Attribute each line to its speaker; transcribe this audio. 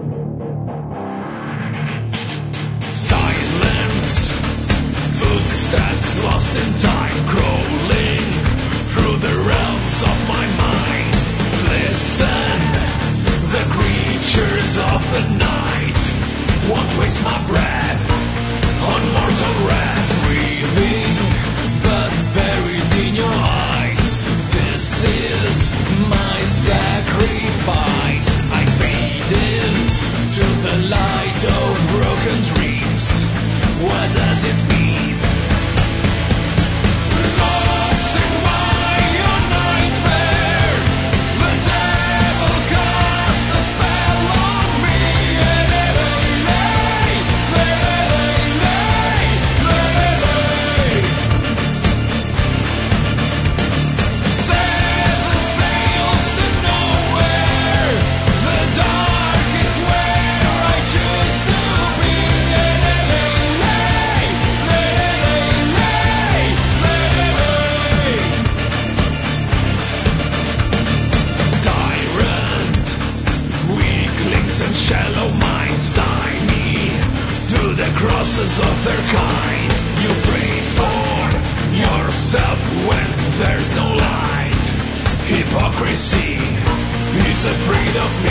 Speaker 1: Silence, footsteps lost in time, crawling through the realms of my mind. Listen, the creatures of the night won't waste my breath on mortal wrath. Breathing, but buried in your eyes. This is my sacrifice. I fade into the light of broken dreams. What does it mean? Lost in my own nightmare, the devil cast a spell on me. Seven sails to nowhere, the dark is where I choose to be. Tyrant, weaklings and shallow minds tie me to the crosses of their kind. You pray for yourself when there's no light. Hypocrisy is afraid of